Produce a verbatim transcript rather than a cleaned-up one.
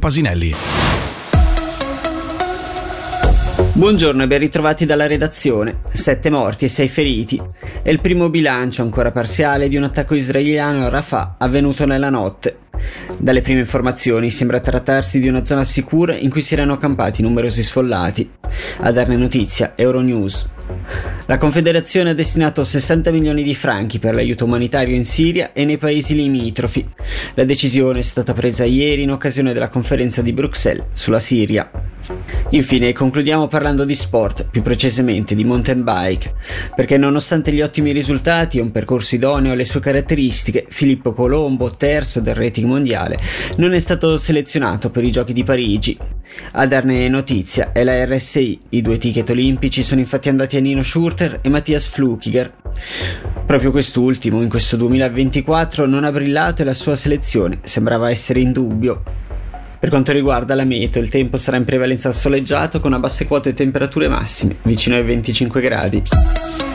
Pasinelli. Buongiorno e ben ritrovati dalla redazione. Sette morti e sei feriti. È il primo bilancio, ancora parziale, di un attacco israeliano a Rafah avvenuto nella notte. Dalle prime informazioni sembra trattarsi di una zona sicura in cui si erano accampati numerosi sfollati. A darne notizia Euronews. La Confederazione ha destinato sessanta milioni di franchi per l'aiuto umanitario in Siria e nei paesi limitrofi. La decisione è stata presa ieri in occasione della conferenza di Bruxelles sulla Siria. Infine concludiamo parlando di sport, più precisamente di mountain bike, perché nonostante gli ottimi risultati e un percorso idoneo alle sue caratteristiche, Filippo Colombo, terzo del rating mondiale, non è stato selezionato per i Giochi di Parigi. A darne notizia è la R S I, i due ticket olimpici sono infatti andati a Nino Schurter e Matthias Flukiger. Proprio quest'ultimo in questo duemilaventiquattro non ha brillato e la sua selezione sembrava essere in dubbio. Per quanto riguarda la meteo, il tempo sarà in prevalenza soleggiato con a basse quote temperature massime, vicino ai venticinque gradi.